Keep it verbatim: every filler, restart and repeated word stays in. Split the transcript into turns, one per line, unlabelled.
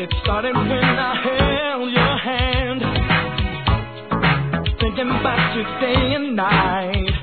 It started when I held your hand, thinking about you day and night.